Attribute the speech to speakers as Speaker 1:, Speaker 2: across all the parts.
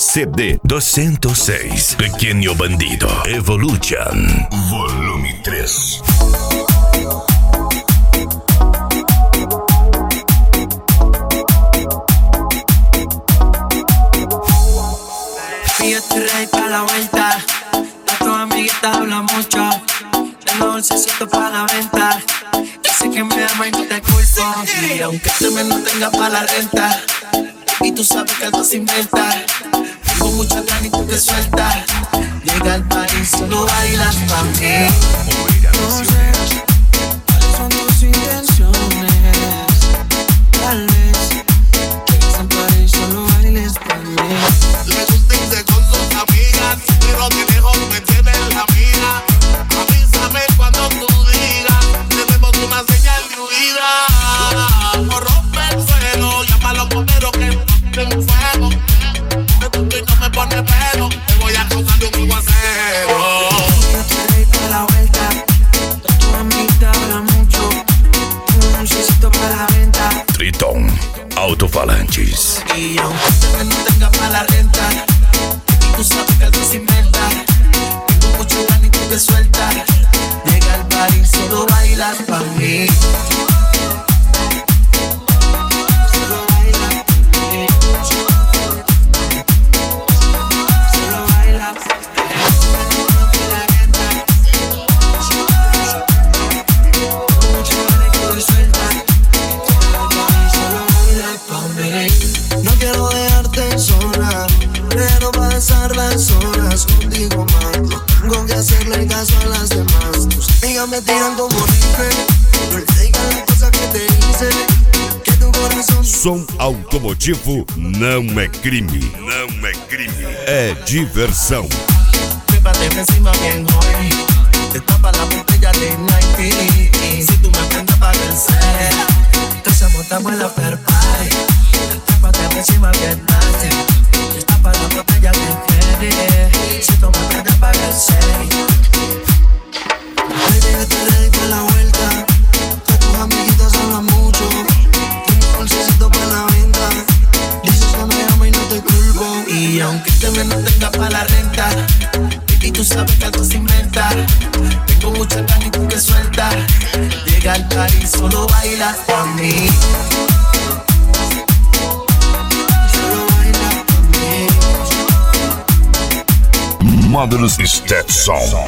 Speaker 1: CD 206, Pequeno Bandido, Evolution, volume 3.
Speaker 2: Y yo estoy ready pa' la vuelta. A tu amiguita habla mucho. Tengo dulcecito pa' la venta. Yo sé que me ama y no te culpo. Y aunque este mes no tenga pa' la renta, y tú sabes que algo se inventa. Tengo mucha ganas y tú te sueltas. Llega al país, solo bailas pa' mí. No sé cuáles son tus intenciones. Tal vez llegues al país, solo bailes pa' mí.
Speaker 3: Le gusta irse con sus amigas, pero de lejos me tiene en la mira. Avísame cuando tú digas, tenemos una señal de huida. No rompe el suelo, llama a los bomberos que en fuego. De tu no me pone pelo, te voy a causar de un aguacero.
Speaker 2: Yo estoy ready pa' la vuelta. Tu amiguita habla mucho. Un dulcecito pa' la venta.
Speaker 1: Triton Autofalantes.
Speaker 2: Y aunque este mes no tenga pa' la renta, y tú sabes que algo se inventa. Tengo mucho ganas y tú te sueltas. Llega al party, solo bailas pa' mí. Solo bailas pa' mí. Solo bailas pa' mí. Pa' la renta. Tengo mucho ganas y tú te sueltas. Solo bailas pa' mí.
Speaker 4: No quiero dejarte sola, pero para estar las horas contigo más. No tengo que hacerle caso a las demás. Tus amigas me tiran como rifle, no le digas las cosas que te hice, que tu corazón...
Speaker 1: Som automotivo não é crime. Não é crime. É diversão.
Speaker 2: Trépate encima bien hoy. Te tapa la botella de 90. Si tú me prendes pa' vencer, que se montamos en la after party. Trépate encima bien nasty. Te tapa la botella de Henry. Si tú me prendes pa' vencer.
Speaker 4: Baby, yo estoy ready pa' la vuelta. Que tus amiguitas hablan mucho. Un dulcecito pa' la venta. Dices que me ama y no te culpo.
Speaker 2: Y aunque este mes no tenga pa' la renta, y tú sabes que algo se inventa. Tengo mucha ganas y tú te sueltas. Llega al party, solo bailas pa' mí. Solo bailas pa' mí.
Speaker 1: Mother's Step Song.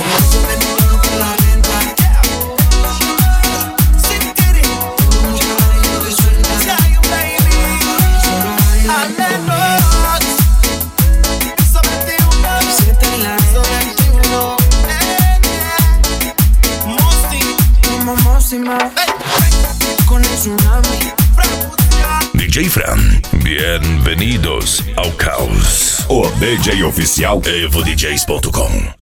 Speaker 2: Con el tsunami.
Speaker 1: DJ Fran, bienvenidos ao caos. O DJ oficial EvoDJs.com.